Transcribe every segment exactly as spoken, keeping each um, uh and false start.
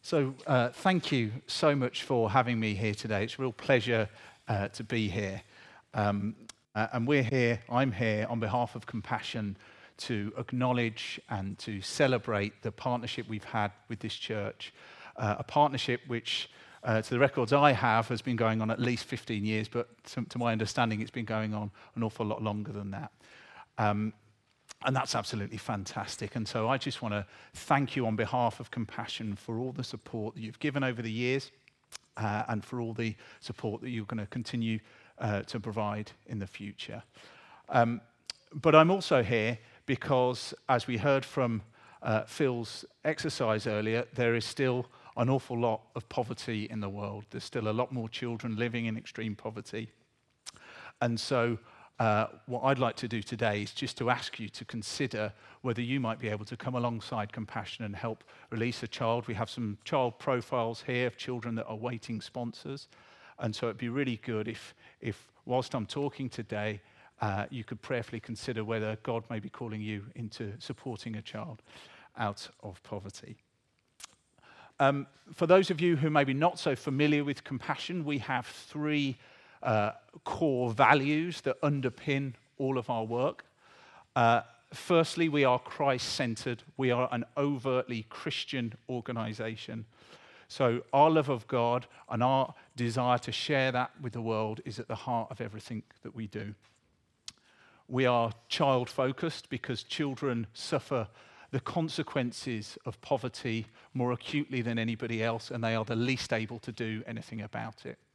So uh, thank you so much for having me here today. It's a real pleasure uh, to be here. Um, uh, and we're here, I'm here on behalf of Compassion to acknowledge and to celebrate the partnership we've had with this church. Uh, a partnership which, uh, to the records I have, has been going on at least fifteen years, but to, to my understanding, it's been going on an awful lot longer than that. Um, And that's absolutely fantastic. And so I just want to thank you on behalf of Compassion for all the support that you've given over the years uh, and for all the support that you're going to continue uh, to provide in the future. Um, but I'm also here because, as we heard from uh, Phil's exercise earlier, there is still an awful lot of poverty in the world. There's still a lot more children living in extreme poverty. And so Uh, what I'd like to do today is just to ask you to consider whether you might be able to come alongside Compassion and help release a child. We have some child profiles here of children that are waiting sponsors. And so it'd be really good if, if whilst I'm talking today, uh, you could prayerfully consider whether God may be calling you into supporting a child out of poverty. Um, for those of you who may be not so familiar with Compassion, we have three Uh, core values that underpin all of our work. Uh, firstly, we are Christ-centered. We are an overtly Christian organization. So our love of God and our desire to share that with the world is at the heart of everything that we do. We are child-focused because children suffer the consequences of poverty more acutely than anybody else, and they are the least able to do anything about it.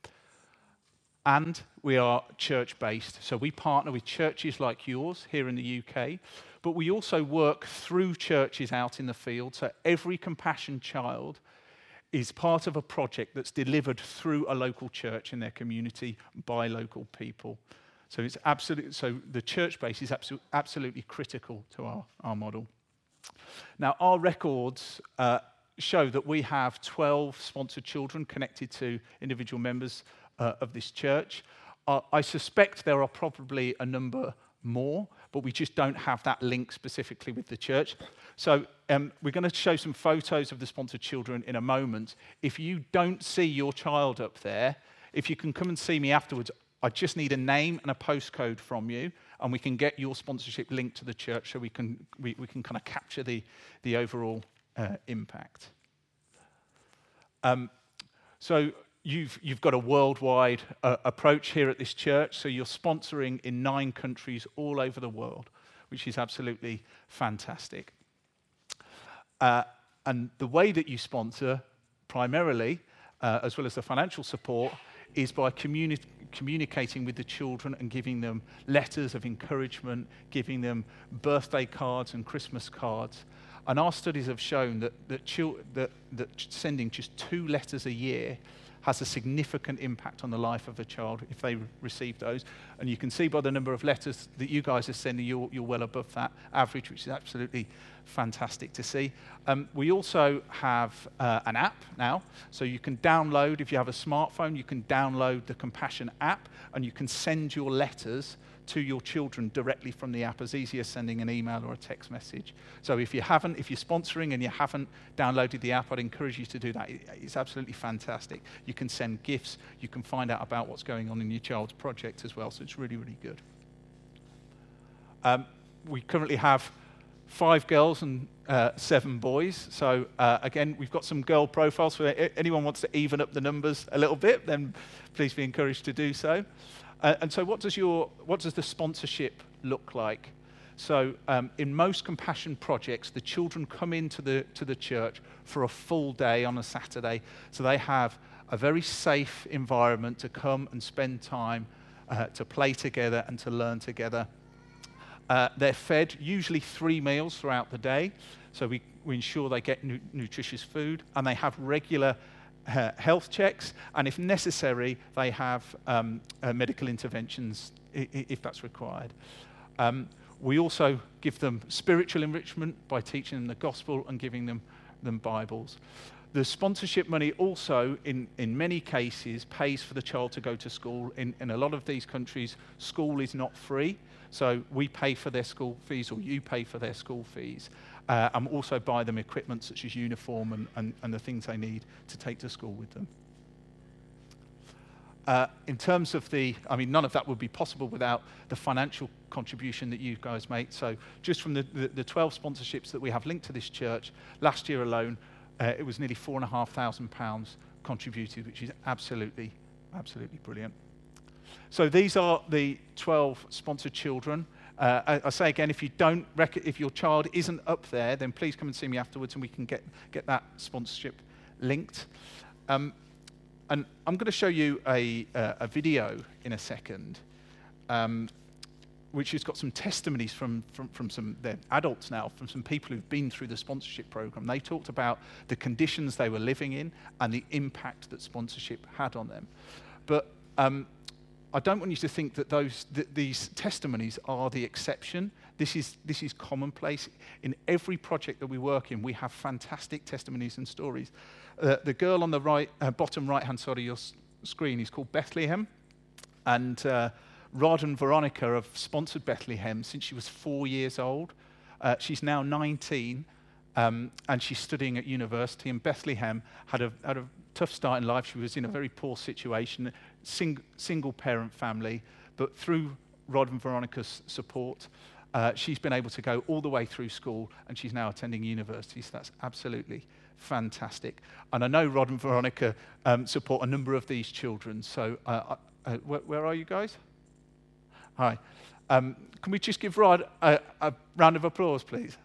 And we are church-based, so we partner with churches like yours here in the U K, but we also work through churches out in the field, so every Compassion child is part of a project that's delivered through a local church in their community by local people. So it's absolutely, so the church base is absolu- absolutely critical to our, our model. Now, our records uh, show that we have twelve sponsored children connected to individual members Uh, of this church. Uh, I suspect there are probably a number more, but we just don't have that link specifically with the church. So um, we're going to show some photos of the sponsored children in a moment. If you don't see your child up there, if you can come and see me afterwards, I just need a name and a postcode from you, and we can get your sponsorship linked to the church so we can we, we can kind of capture the, the overall uh, impact. Um, so You've, you've got a worldwide uh, approach here at this church, so you're sponsoring in nine countries all over the world, which is absolutely fantastic. Uh, and the way that you sponsor, primarily, uh, as well as the financial support, is by communi- communicating with the children and giving them letters of encouragement, giving them birthday cards and Christmas cards. And our studies have shown that, that, chil- that, that sending just two letters a year has a significant impact on the life of a child if they re- receive those. And you can see by the number of letters that you guys are sending, you're, you're well above that average, which is absolutely fantastic to see. Um, we also have uh, an app now, so you can download, if you have a smartphone, you can download the Compassion app, and you can send your letters to your children directly from the app, as easy as sending an email or a text message. So if you haven't, if you're sponsoring and you haven't downloaded the app, I'd encourage you to do that. It's absolutely fantastic. You can send gifts, you can find out about what's going on in your child's project as well, so it's really, really good. Um, we currently have five girls and uh, seven boys, so uh, again, we've got some girl profiles. So anyone wants to even up the numbers a little bit, then please be encouraged to do so. Uh, and so what does your what does the sponsorship look like? So um, in most Compassion projects, the children come into the to the church for a full day on a Saturday. So they have a very safe environment to come and spend time, uh, to play together and to learn together. Uh, they're fed usually three meals throughout the day. So we, we ensure they get nu- nutritious food, and they have regular Uh, health checks, and if necessary, they have um, uh, medical interventions I- I- if that's required. Um, we also give them spiritual enrichment by teaching them the gospel and giving them, them Bibles. The sponsorship money also, in, in many cases, pays for the child to go to school. In, in a lot of these countries, school is not free. So we pay for their school fees, or you pay for their school fees, uh, and also buy them equipment such as uniform and, and, and the things they need to take to school with them. Uh, in terms of the, I mean, none of that would be possible without the financial contribution that you guys make. So just from the, the, the twelve sponsorships that we have linked to this church, last year alone, uh, it was nearly four and a half thousand pounds contributed, which is absolutely, absolutely brilliant. So these are the twelve sponsored children. Uh, I, I say again, if you don't, rec- if your child isn't up there, then please come and see me afterwards, and we can get get that sponsorship linked. Um, and I'm going to show you a uh, a video in a second, um, which has got some testimonies from from from some they're adults now, from some people who've been through the sponsorship program. They talked about the conditions they were living in and the impact that sponsorship had on them. But um, I don't want you to think that those that these testimonies are the exception. This is this is commonplace. In every project that we work in, we have fantastic testimonies and stories. Uh, the girl on the right, uh, bottom right-hand side of your s- screen is called Bethlehem, and uh, Rod and Veronica have sponsored Bethlehem since she was four years old. Uh, she's now nineteen, um, and she's studying at university. And Bethlehem had a had a tough start in life. She was in a very poor situation. Sing, single parent family, but through Rod and Veronica's support, uh, she's been able to go all the way through school, and she's now attending university, so that's absolutely fantastic. And I know Rod and Veronica um, support a number of these children, so uh, uh, where, where are you guys? Hi. Um, can we just give Rod a, a round of applause, please?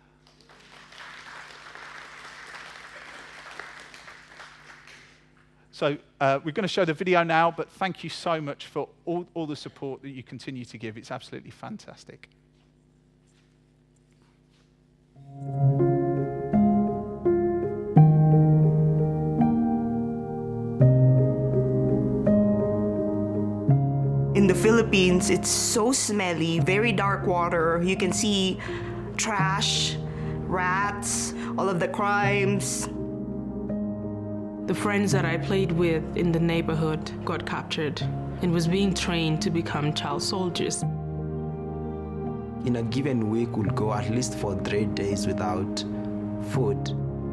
So uh, we're going to show the video now, but thank you so much for all, all the support that you continue to give. It's absolutely fantastic. In the Philippines, it's so smelly, very dark water. You can see trash, rats, all of the crimes. The friends that I played with in the neighborhood got captured and was being trained to become child soldiers. In a given week, we'll go at least for three days without food.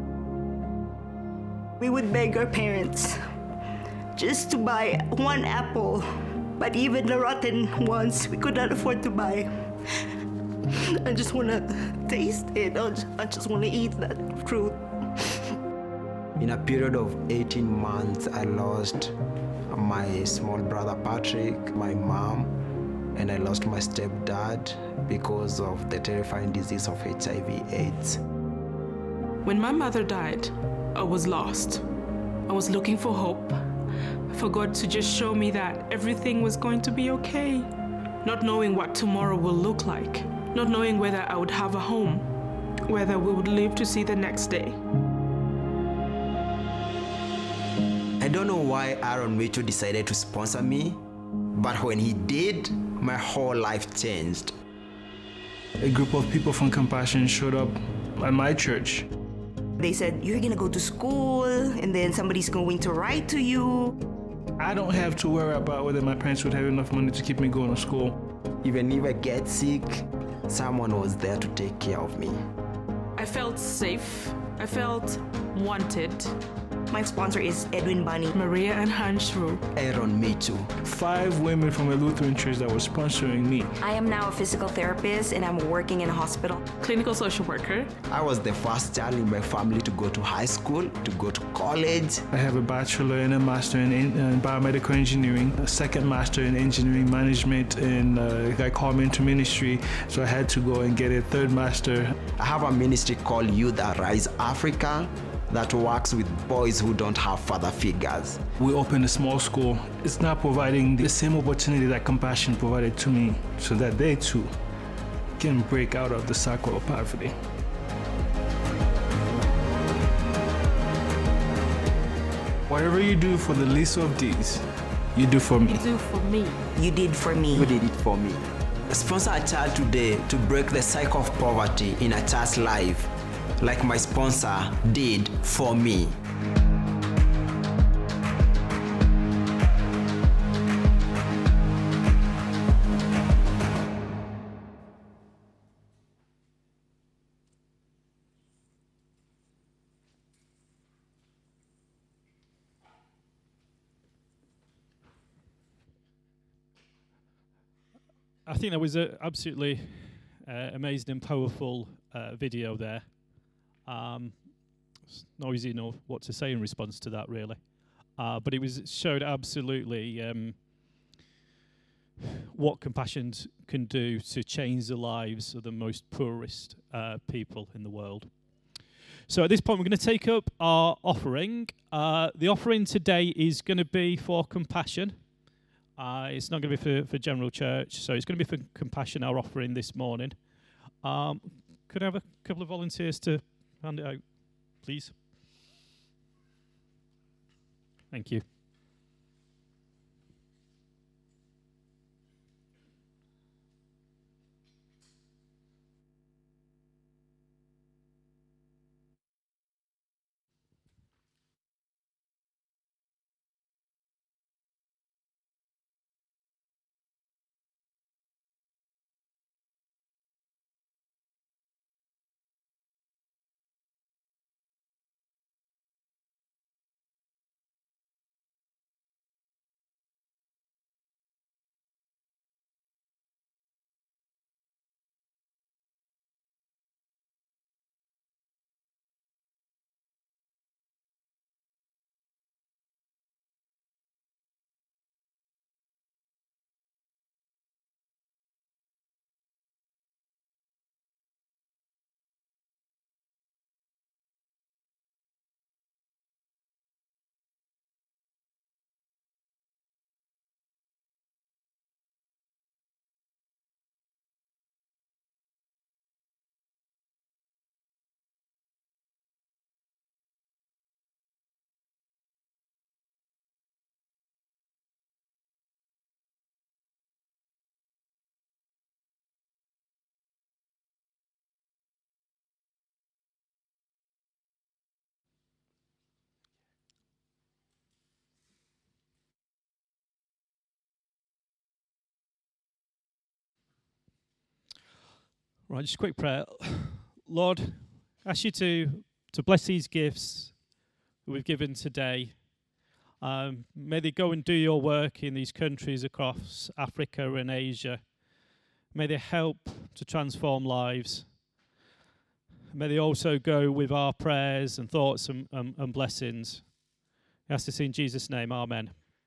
We would beg our parents just to buy one apple, but even the rotten ones we could not afford to buy. I just want to taste it. I just want to eat that fruit. In a period of eighteen months, I lost my small brother Patrick, my mom, and I lost my stepdad because of the terrifying disease of H I V AIDS. When my mother died, I was lost. I was looking for hope, for God to just show me that everything was going to be okay. Not knowing what tomorrow will look like, not knowing whether I would have a home, whether we would live to see the next day. I don't know why Aaron Mitchell decided to sponsor me, but when he did, my whole life changed. A group of people from Compassion showed up at my church. They said, you're gonna go to school, and then somebody's going to write to you. I don't have to worry about whether my parents would have enough money to keep me going to school. Even if I get sick, someone was there to take care of me. I felt safe. I felt wanted. My sponsor is Edwin Bunny, Maria and Hansru, Aaron Mitchell. Five women from a Lutheran church that were sponsoring me. I am now a physical therapist and I'm working in a hospital. clinical social worker. I was the first child in my family to go to high school, to go to college. I have a bachelor and a master in, in uh, biomedical engineering, a second master in engineering management, and uh, a guy called me into ministry, so I had to go and get a third master. I have a ministry called Youth Arise Africa that works with boys who don't have father figures. We opened a small school. It's now providing the same opportunity that Compassion provided to me, so that they too can break out of the cycle of poverty. Whatever you do for the least of these, you do for me. You do for me. You did for me. You did it for me. Sponsor a child today to break the cycle of poverty in a child's life. like my sponsor did for me. I think that was an absolutely uh, amazing and powerful uh, video there. Um, it's not easy to know what to say in response to that, really. Uh, but it was it showed absolutely um, what compassion can do to change the lives of the most poorest uh, people in the world. So at this point, we're going to take up our offering. Uh, the offering today is going to be for compassion. Uh, it's not going to be for, for general church, so it's going to be for compassion, our offering this morning. Um, could I have a couple of volunteers to hand it out, please? Thank you. Right, just a quick prayer. Lord, I ask you to, to bless these gifts that we've given today. Um, may they go and do your work in these countries across Africa and Asia. May they help to transform lives. May they also go with our prayers and thoughts and, and, and blessings. I ask this in Jesus' name, amen.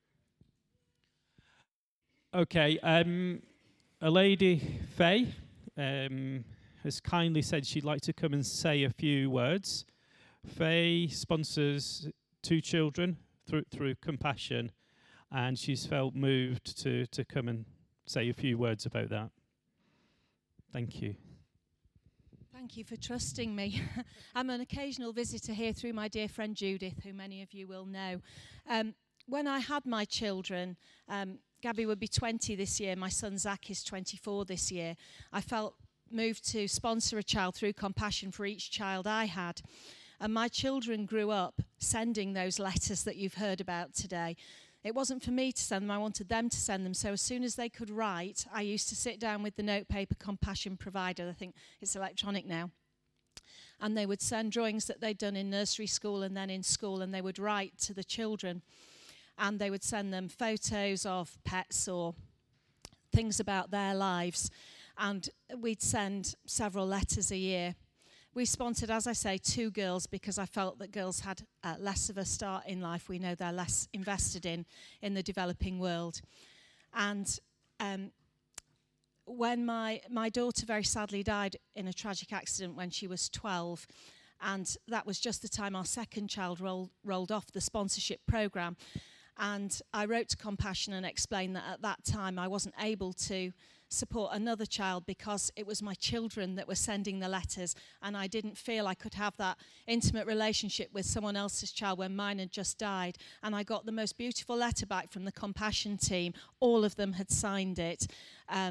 Okay, um, a lady, Faye, Um, has kindly said she'd like to come and say a few words. Faye sponsors two children through through compassion, and she's felt moved to, to come and say a few words about that. Thank you. Thank you for trusting me. I'm an occasional visitor here through my dear friend Judith, who many of you will know. Um, when I had my children, um, Gabby would be twenty this year. My son Zach is twenty-four this year. I felt moved to sponsor a child through compassion for each child I had. And my children grew up sending those letters that you've heard about today. It wasn't for me to send them, I wanted them to send them. So as soon as they could write, I used to sit down with the notepaper compassion provider. I think it's electronic now. And they would send drawings that they'd done in nursery school and then in school, and they would write to the children. And they would send them photos of pets or things about their lives. And we'd send several letters a year. We sponsored, as I say, two girls because I felt that girls had uh, less of a start in life. We know they're less invested in in the developing world. And um, when my, my daughter very sadly died in a tragic accident when she was twelve, and that was just the time our second child rolled, rolled off the sponsorship program. And I wrote to Compassion and explained that at that time I wasn't able to support another child because it was my children that were sending the letters, and I didn't feel I could have that intimate relationship with someone else's child when mine had just died. And I got the most beautiful letter back from the Compassion team. All of them had signed it, um,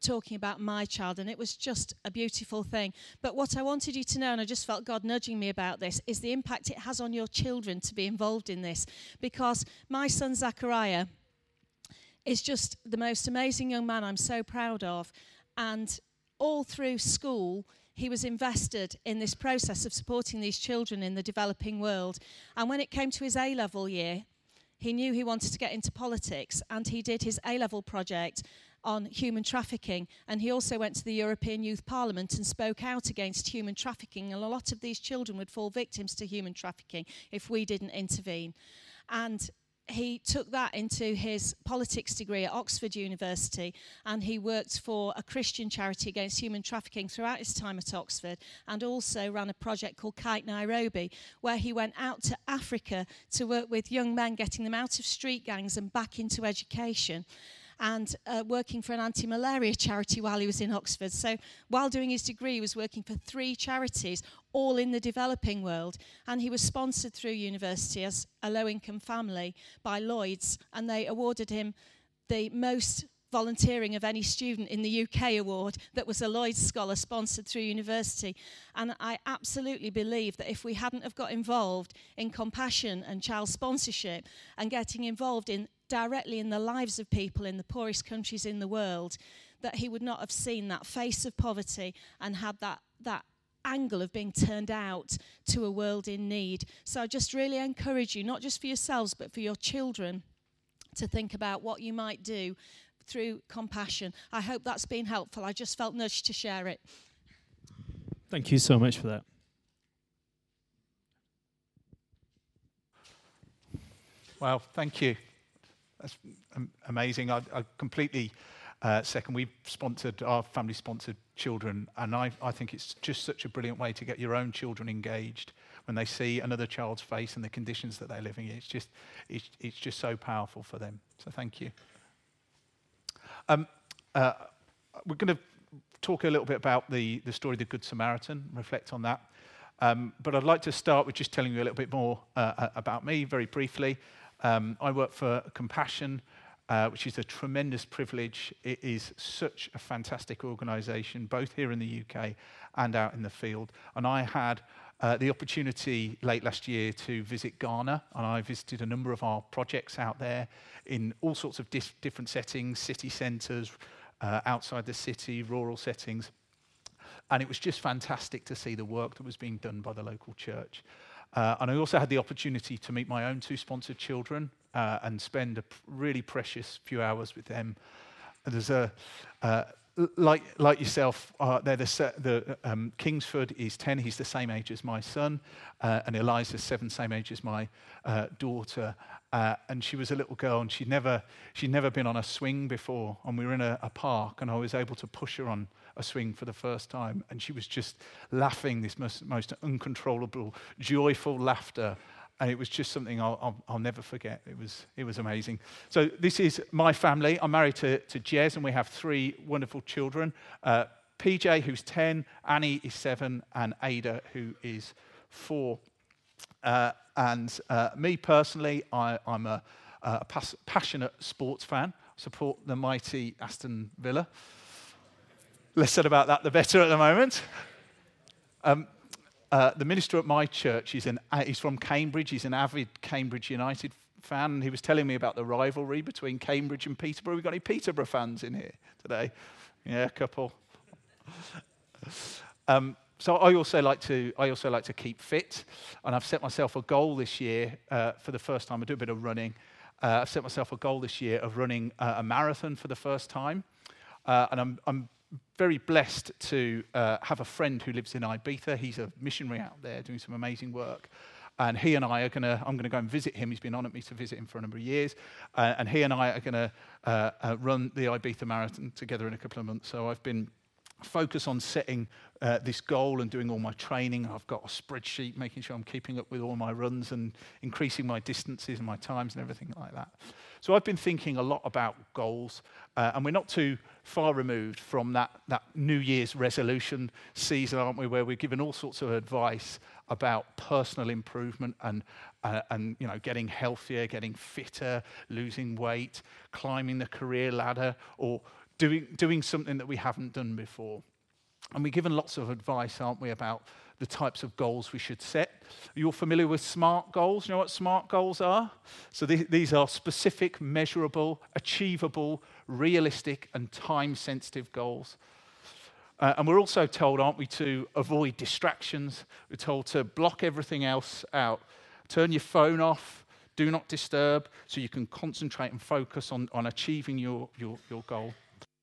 talking about my child, and it was just a beautiful thing. But what I wanted you to know, and I just felt God nudging me about this, is the impact it has on your children to be involved in this. Because my son Zachariah is just the most amazing young man I'm so proud of. And all through school, he was invested in this process of supporting these children in the developing world. And when it came to his A-level year, he knew he wanted to get into politics, and he did his A-level project on human trafficking, and he also went to the European Youth Parliament and spoke out against human trafficking, and a lot of these children would fall victims to human trafficking if we didn't intervene. And he took that into his politics degree at Oxford University, and he worked for a Christian charity against human trafficking throughout his time at Oxford, and also ran a project called Kite Nairobi, where he went out to Africa to work with young men, getting them out of street gangs and back into education, and uh, working for an anti-malaria charity while he was in Oxford. So while doing his degree, he was working for three charities, all in the developing world. And he was sponsored through university as a low-income family by Lloyds, and they awarded him the most volunteering of any student in the U K award that was a Lloyds Scholar sponsored through university. And I absolutely believe that if we hadn't have got involved in compassion and child sponsorship and getting involved in directly in the lives of people in the poorest countries in the world, that he would not have seen that face of poverty and had that that angle of being turned out to a world in need. So I just really encourage you, not just for yourselves, but for your children, to think about what you might do through compassion. I hope that's been helpful. I just felt nudged to share it. Thank you so much for that. Well, thank you. That's um, amazing. I, I completely uh, second. We've sponsored, our family sponsored children, and I, I think it's just such a brilliant way to get your own children engaged when they see another child's face and the conditions that they're living in. It's just, it's, it's just so powerful for them. So thank you. Um, uh, we're going to talk a little bit about the, the story of the Good Samaritan, reflect on that. Um, but I'd like to start with just telling you a little bit more uh, about me, very briefly. Um, I work for Compassion, uh, which is a tremendous privilege. It is such a fantastic organisation, both here in the U K and out in the field. And I had uh, the opportunity late last year to visit Ghana, and I visited a number of our projects out there in all sorts of dis- different settings, city centres, uh, outside the city, rural settings. And it was just fantastic to see the work that was being done by the local church. Uh, and I also had the opportunity to meet my own two sponsored children uh, and spend a p- really precious few hours with them. And there's a, uh, like like yourself, uh, they're the, se- the um, Kingsford is ten. He's the same age as my son, uh, and Eliza's seven, same age as my uh, daughter. Uh, and she was a little girl, and she'd never she'd never been on a swing before. And we were in a, a park, and I was able to push her on a swing for the first time, and she was just laughing, this most, most uncontrollable, joyful laughter, and it was just something I'll, I'll, I'll never forget. It was it was amazing. So this is my family. I'm married to, to Jez, and we have three wonderful children. Uh, P J, who's ten, Annie is seven, and Ada, who is four. Uh, and uh, me personally, I, I'm a, a pas- passionate sports fan. I support the mighty Aston Villa. Less said about that, the better at the moment. Um, uh, the minister at my church, is an, he's from Cambridge. He's an avid Cambridge United fan. He was telling me about the rivalry between Cambridge and Peterborough. We've got any Peterborough fans in here today? Yeah, a couple. um, so I also like to I also like to keep fit, and I've set myself a goal this year uh, for the first time. I do a bit of running. Uh, I've set myself a goal this year of running uh, a marathon for the first time, uh, and I'm I'm very blessed to uh, have a friend who lives in Ibiza. He's a missionary out there doing some amazing work. And he and I are going to, I'm going to go and visit him. He's been on at me to visit him for a number of years. Uh, and he and I are going to uh, uh, run the Ibiza Marathon together in a couple of months. So I've been focused on setting uh, this goal and doing all my training. I've got a spreadsheet, making sure I'm keeping up with all my runs and increasing my distances and my times and everything like that. So I've been thinking a lot about goals, uh, and we're not too far removed from that, that New Year's resolution season, aren't we, where we're given all sorts of advice about personal improvement and, uh, and you know, getting healthier, getting fitter, losing weight, climbing the career ladder, or doing, doing something that we haven't done before. And we're given lots of advice, aren't we, about the types of goals we should set. You're familiar with SMART goals? You know what SMART goals are? So th- these are specific, measurable, achievable, realistic, and time-sensitive goals. Uh, and we're also told, aren't we, to avoid distractions. We're told to block everything else out. Turn your phone off, do not disturb, so you can concentrate and focus on, on achieving your, your, your goal.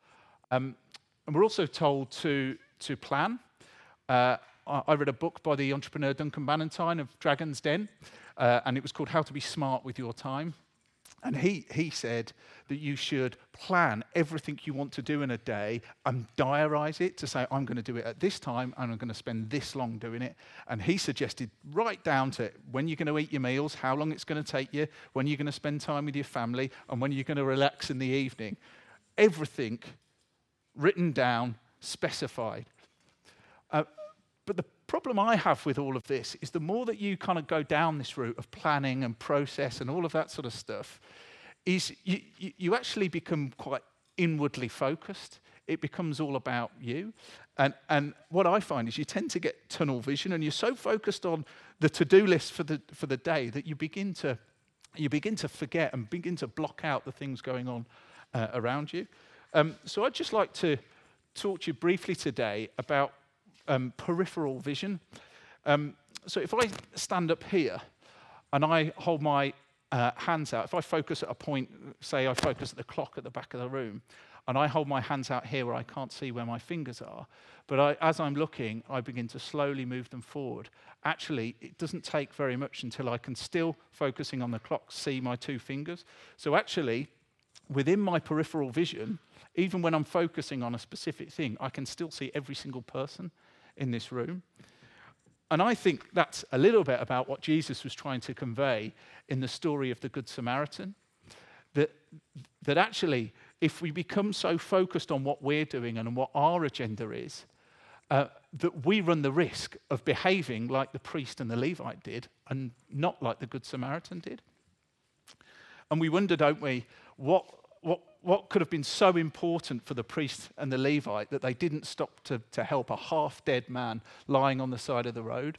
Um, and we're also told to, to plan. Uh, I read a book by the entrepreneur Duncan Bannatyne of Dragon's Den, uh, and it was called How to Be Smart with Your Time. And he, he said that you should plan everything you want to do in a day and diarise it to say, I'm going to do it at this time and I'm going to spend this long doing it. And he suggested right down to when you're going to eat your meals, how long it's going to take you, when you're going to spend time with your family, and when you're going to relax in the evening. Everything written down, specified. Uh, But the problem I have with all of this is the more that you kind of go down this route of planning and process and all of that sort of stuff, is you, you, you actually become quite inwardly focused. It becomes all about you. And, and what I find is you tend to get tunnel vision, and you're so focused on the to-do list for the, for the day that you begin to, you begin to forget and begin to block out the things going on uh, around you. Um, so I'd just like to talk to you briefly today about Um, peripheral vision. Um, so if I stand up here and I hold my uh, hands out, if I focus at a point, say I focus at the clock at the back of the room, and I hold my hands out here where I can't see where my fingers are, but I, as I'm looking, I begin to slowly move them forward. Actually, it doesn't take very much until I can still, focusing on the clock, see my two fingers. So actually, within my peripheral vision, even when I'm focusing on a specific thing, I can still see every single person in this room. And I think that's a little bit about what Jesus was trying to convey in the story of the Good Samaritan. That, that actually, if we become so focused on what we're doing and on what our agenda is, uh, that we run the risk of behaving like the priest and the Levite did and not like the Good Samaritan did. And we wonder, don't we, what What, what could have been so important for the priest and the Levite that they didn't stop to, to help a half-dead man lying on the side of the road?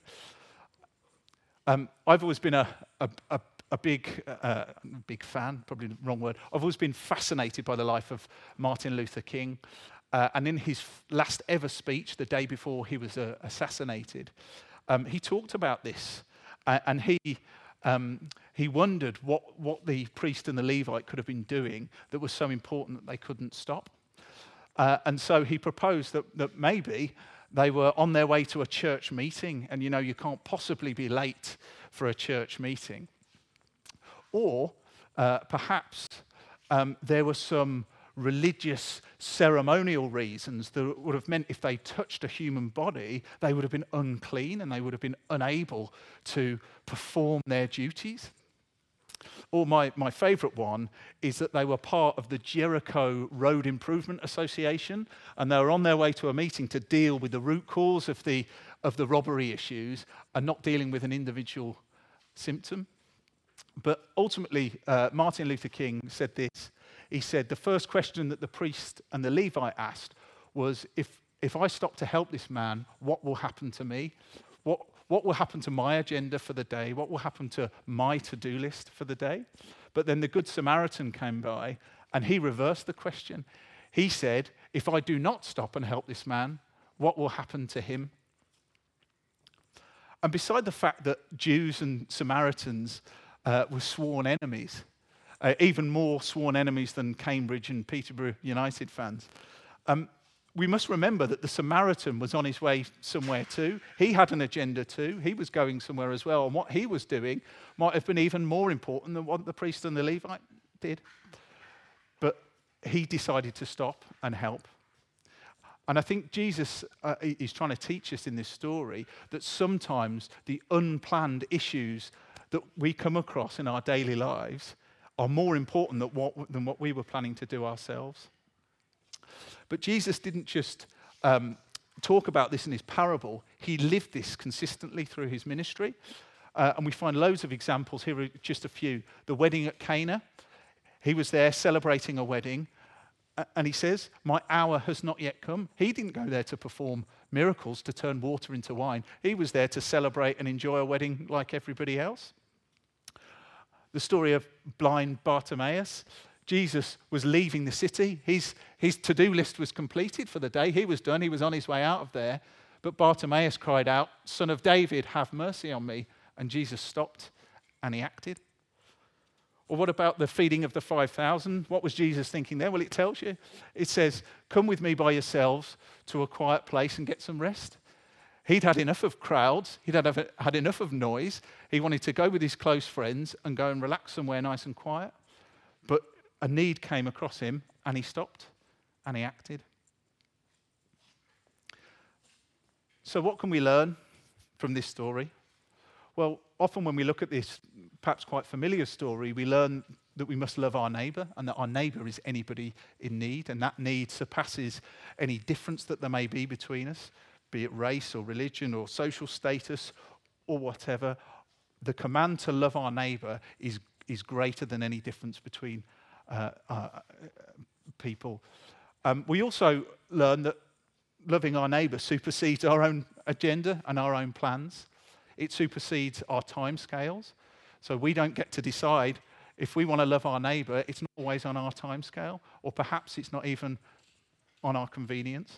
Um, I've always been a, a, a, a big, uh, big fan, probably the wrong word. I've always been fascinated by the life of Martin Luther King. Uh, and in his last ever speech, the day before he was uh, assassinated, um, he talked about this. Uh, and he... Um, he wondered what, what the priest and the Levite could have been doing that was so important that they couldn't stop. Uh, and so he proposed that, that maybe they were on their way to a church meeting, and you know, you can't possibly be late for a church meeting. Or uh, perhaps um, there were some religious ceremonial reasons that would have meant if they touched a human body, they would have been unclean and they would have been unable to perform their duties. Or my, my favourite one is that they were part of the Jericho Road Improvement Association, and they were on their way to a meeting to deal with the root cause of the, of the robbery issues and not dealing with an individual symptom. But ultimately, uh, Martin Luther King said this. He said, the first question that the priest and the Levite asked was, if, if I stop to help this man, what will happen to me? What, what will happen to my agenda for the day? What will happen to my to-do list for the day? But then the Good Samaritan came by, and he reversed the question. He said, if I do not stop and help this man, what will happen to him? And beside the fact that Jews and Samaritans uh, were sworn enemies, Uh, even more sworn enemies than Cambridge and Peterborough United fans. Um, we must remember that the Samaritan was on his way somewhere too. He had an agenda too. He was going somewhere as well. And what he was doing might have been even more important than what the priest and the Levite did. But he decided to stop and help. And I think Jesus uh, is trying to teach us in this story that sometimes the unplanned issues that we come across in our daily lives are more important than what, than what we were planning to do ourselves. But Jesus didn't just um, talk about this in his parable. He lived this consistently through his ministry. Uh, and we find loads of examples. Here are just a few. The wedding at Cana. He was there celebrating a wedding. And he says, my hour has not yet come. He didn't go there to perform miracles, to turn water into wine. He was there to celebrate and enjoy a wedding like everybody else. The story of blind Bartimaeus. Jesus was leaving the city. His, his to-do list was completed for the day. He was done. He was on his way out of there. But Bartimaeus cried out, "Son of David, have mercy on me." And Jesus stopped and he acted. Or what about the feeding of the five thousand? What was Jesus thinking there? Well, it tells you. It says, "Come with me by yourselves to a quiet place and get some rest." He'd had enough of crowds. He'd had, had enough of noise. He wanted to go with his close friends and go and relax somewhere nice and quiet. But a need came across him and he stopped and he acted. So what can we learn from this story? Well, often when we look at this perhaps quite familiar story, we learn that we must love our neighbour and that our neighbour is anybody in need, and that need surpasses any difference that there may be between us, be it race or religion or social status or whatever. The command to love our neighbour is, is greater than any difference between uh, uh, people. Um, we also learn that loving our neighbour supersedes our own agenda and our own plans. It supersedes our timescales. So we don't get to decide if we want to love our neighbour. It's not always on our timescale, or perhaps it's not even on our convenience.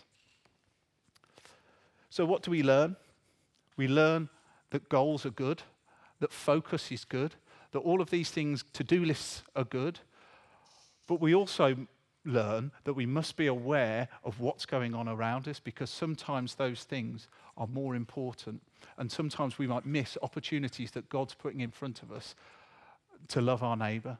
So what do we learn? We learn that goals are good, that focus is good, that all of these things, to-do lists are good. But we also learn that we must be aware of what's going on around us, because sometimes those things are more important, and sometimes we might miss opportunities that God's putting in front of us to love our neighbour.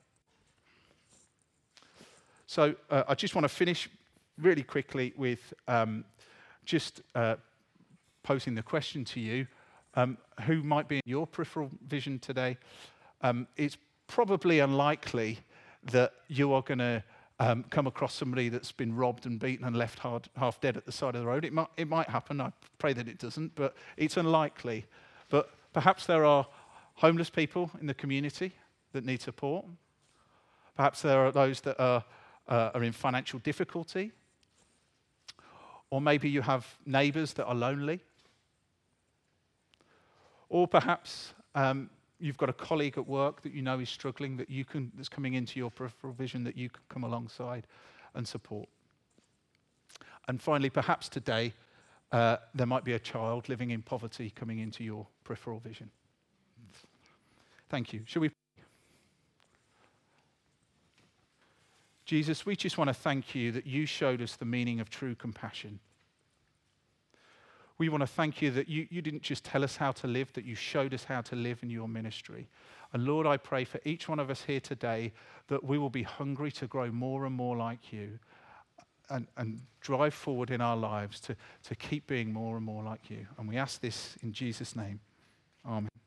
So uh, I just want to finish really quickly with um, just uh, posing the question to you, um, who might be in your peripheral vision today? Um, it's probably unlikely that you are going to Um, come across somebody that's been robbed and beaten and left hard, half dead at the side of the road. It might, it might happen. I pray that it doesn't, but it's unlikely. But perhaps there are homeless people in the community that need support. Perhaps there are those that are, uh, are in financial difficulty. Or maybe you have neighbours that are lonely. Or perhaps um, you've got a colleague at work that you know is struggling, that you can, that's coming into your peripheral vision, that you can come alongside and support. And finally, perhaps today, uh, there might be a child living in poverty coming into your peripheral vision. Thank you. Shall we? Jesus, we just want to thank you that you showed us the meaning of true compassion. We want to thank you that you, you didn't just tell us how to live, that you showed us how to live in your ministry. And Lord, I pray for each one of us here today that we will be hungry to grow more and more like you and, and drive forward in our lives to, to keep being more and more like you. And we ask this in Jesus' name. Amen.